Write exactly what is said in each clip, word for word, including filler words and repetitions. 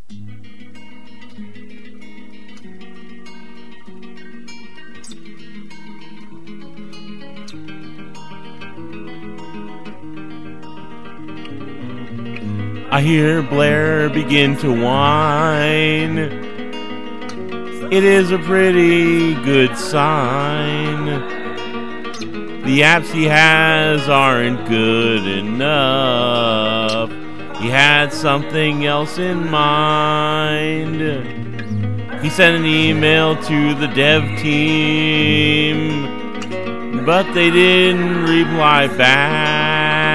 I hear Blair begin to whine. It is a pretty good sign. The apps he has aren't good enough. He had something else in mind. He sent an email to the dev team, but they didn't reply back.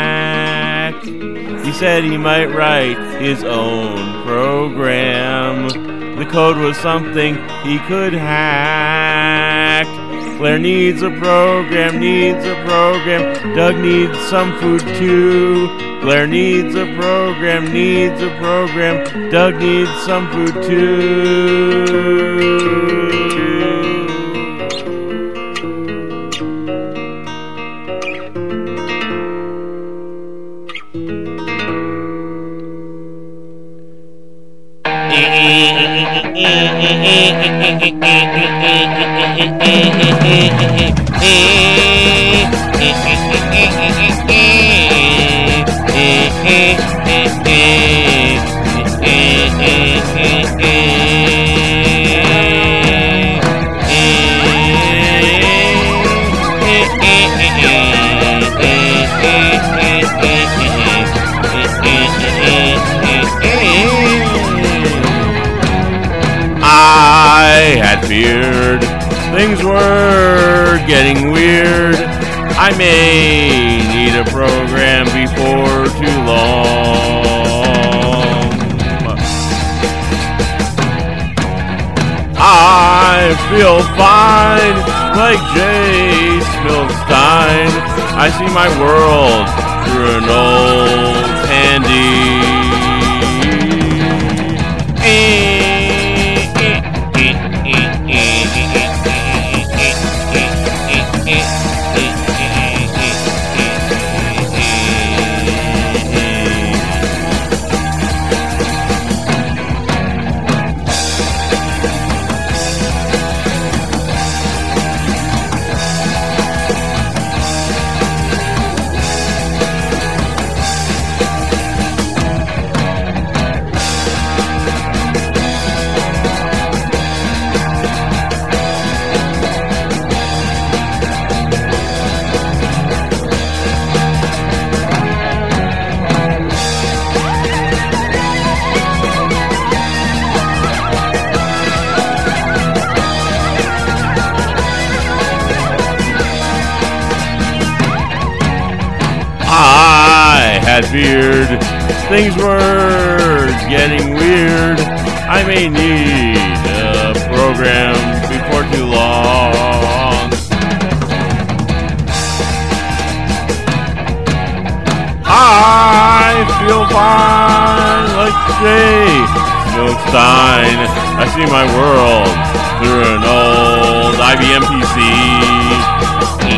He said he might write his own program. The code was something he could hack. Blair needs a program, needs a program. Doug needs some food too. Blair needs a program, needs a program. Doug needs some food too. I had feared things were getting weird. I may need a program before too long. I feel fine, like Jay Smilstein. I see my world through an old handy. I had feared things were getting weird. I may need a program before too long. I feel fine, like Jay Smilstein. I see my world through an old I B M P C.